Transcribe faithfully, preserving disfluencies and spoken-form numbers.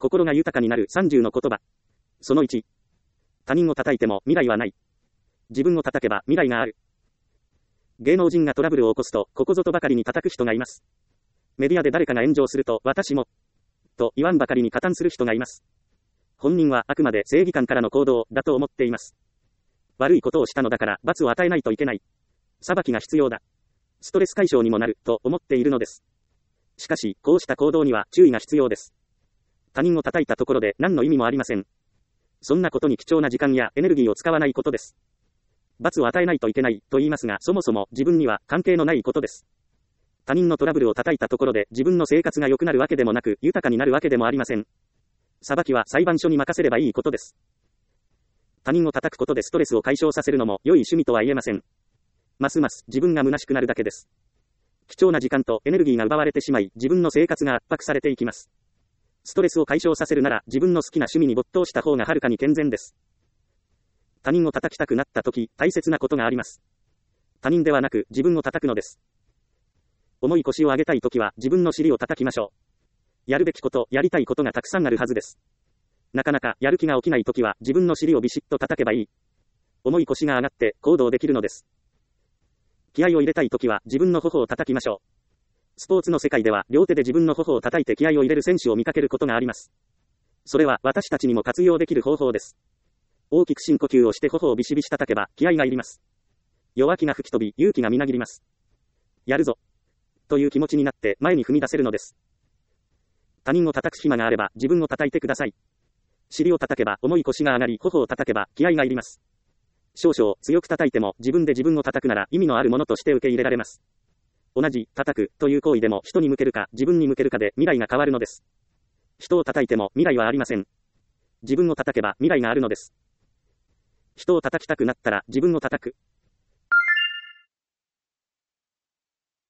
心が豊かになるさんじゅうの言葉。そのいち。他人を叩いても未来はない。自分を叩けば未来がある。芸能人がトラブルを起こすと、ここぞとばかりに叩く人がいます。メディアで誰かが炎上すると、私も、と言わんばかりに加担する人がいます。本人はあくまで正義感からの行動だと思っています。悪いことをしたのだから罰を与えないといけない。裁きが必要だ。ストレス解消にもなると思っているのです。しかし、こうした行動には注意が必要です。他人を叩いたところで何の意味もありません。そんなことに貴重な時間やエネルギーを使わないことです。罰を与えないといけないと言いますが、そもそも自分には関係のないことです。他人のトラブルを叩いたところで自分の生活が良くなるわけでもなく、豊かになるわけでもありません。裁きは裁判所に任せればいいことです。他人を叩くことでストレスを解消させるのも良い趣味とは言えません。ますます自分が虚しくなるだけです。貴重な時間とエネルギーが奪われてしまい、自分の生活が圧迫されていきます。ストレスを解消させるなら、自分の好きな趣味に没頭した方がはるかに健全です。他人を叩きたくなった時、大切なことがあります。他人ではなく、自分を叩くのです。重い腰を上げたい時は、自分の尻を叩きましょう。やるべきこと、やりたいことがたくさんあるはずです。なかなかやる気が起きない時は、自分の尻をビシッと叩けばいい。重い腰が上がって行動できるのです。気合を入れたい時は、自分の頬を叩きましょう。スポーツの世界では、両手で自分の頬を叩いて気合を入れる選手を見かけることがあります。それは私たちにも活用できる方法です。大きく深呼吸をして頬をビシビシ叩けば気合がいります。弱気が吹き飛び、勇気がみなぎります。やるぞという気持ちになって前に踏み出せるのです。他人を叩く暇があれば自分を叩いてください。尻を叩けば重い腰が上がり、頬を叩けば気合がいります。少々強く叩いても自分で自分を叩くなら意味のあるものとして受け入れられます。同じ叩くという行為でも人に向けるか自分に向けるかで未来が変わるのです。人を叩いても未来はありません。自分を叩けば未来があるのです。人を叩きたくなったら自分を叩く。